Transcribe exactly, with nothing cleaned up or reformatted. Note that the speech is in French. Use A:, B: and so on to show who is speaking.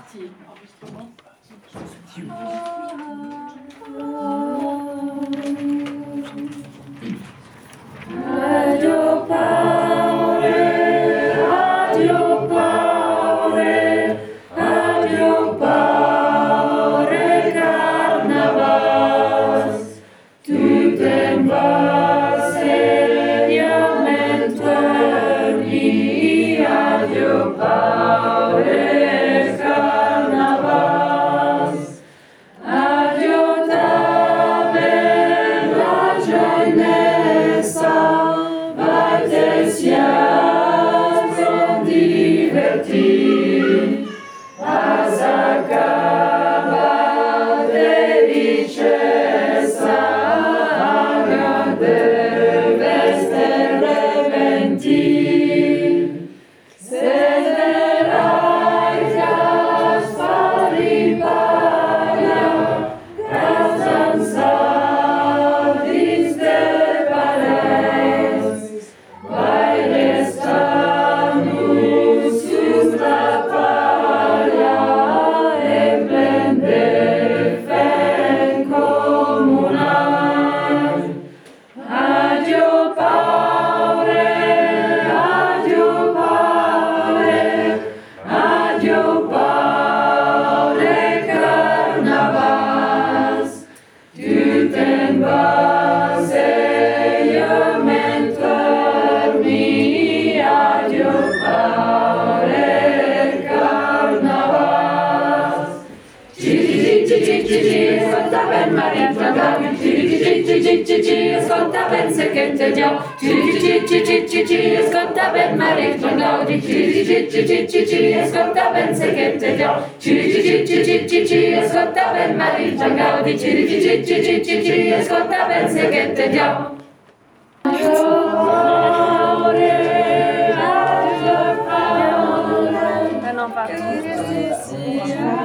A: parti. Enregistrement.
B: Addio Paolo, addio Paolo, addio Paolo, carnavals, tu te'n vas et diamant torni, addio Paolo, carnavals, addio ta bella giovinezza. Siamo divertiti, asacaba deliciosa, aria deve essere venti. Sederai Gaspari Paglia, Casanza de Palais, vai restamos sus la paglia e prende fen comunal. Addio Paolo, addio Paolo, addio Paolo, carnavals, tu te'n vas et je m'endormi, addio Paolo, carnavals. Ascolta ben Maria Giangavi, ascolta ben Secchette Dio, ascolta ben Maria Giangavi, ascolta ben Secchette Dio, ascolta ben Maria Giangavi, ascolta ben Secchette Dio.
C: Non, pas.